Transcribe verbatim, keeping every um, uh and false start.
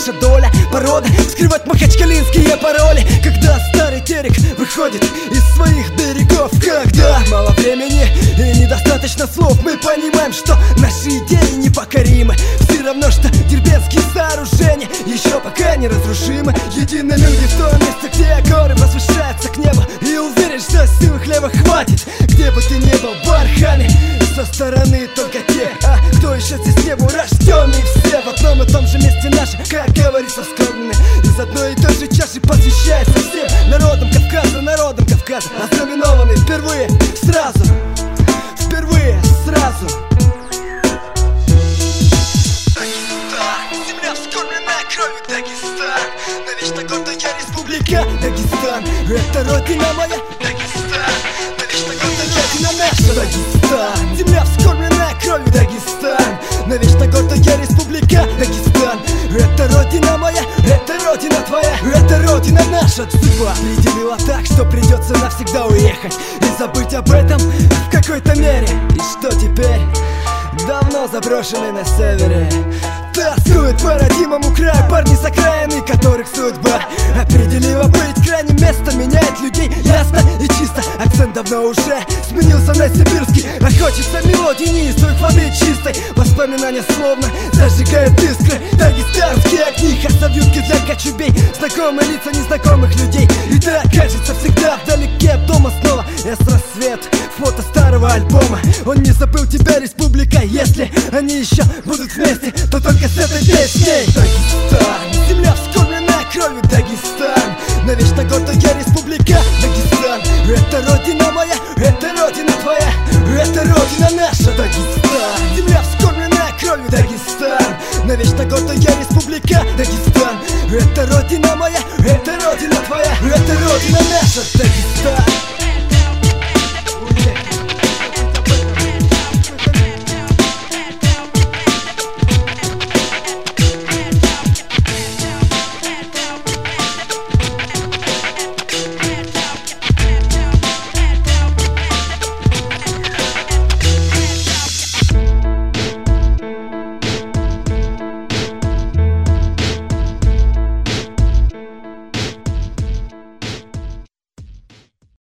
наша доля. Порода скрывать махачкалинские пароли. Когда старый терек выходит из своих берегов, когда мало времени и недостаточно слов, мы понимаем, что наши идеи непокоримы. Все равно, что дербентские сооружения еще пока неразрушимы. Едины люди в том месте, где горы возвышаются к небу, и уверен, что силы хлеба хватит. Где бы ты ни был, в Архаме, со стороны только те, а кто еще здесь не был рожденный. Все в одном и том же месте наши, как говорится, вскормлены из одной и той же чаши, посвящается всем народам Кавказа, народам Кавказа, ознаменованный впервые сразу, впервые сразу. Земля вскормленная кровью Дагестан, навечно гордая республика Дагестан. Это родина моя Дагестан, навечно гордая родина наша Дагестан. Земля вскормленная кровью Дагестан, навечно гордая республика Дагестан. Это родина моя, это родина твоя, это родина наша. Судьба определила так, что придется навсегда уехать и забыть об этом в какой-то мере. И что теперь? Давно заброшенный на севере тоскуют по родимому краю парни с окраины, которых судьба определила быть крайним местом. Меняет людей ясно и чисто, акцент давно уже сменился на сибирский. А хочется мелодии неистовых, воды чистой. Воспоминания словно зажигают искры. Дагестанские огни, хасавюрки для кочубей, знакомые лица незнакомых людей. И так кажется всегда вдалеке от дома снова эс-рассвет, фото старого альбома. Он не забыл тебя, республика, если они еще будут вместе.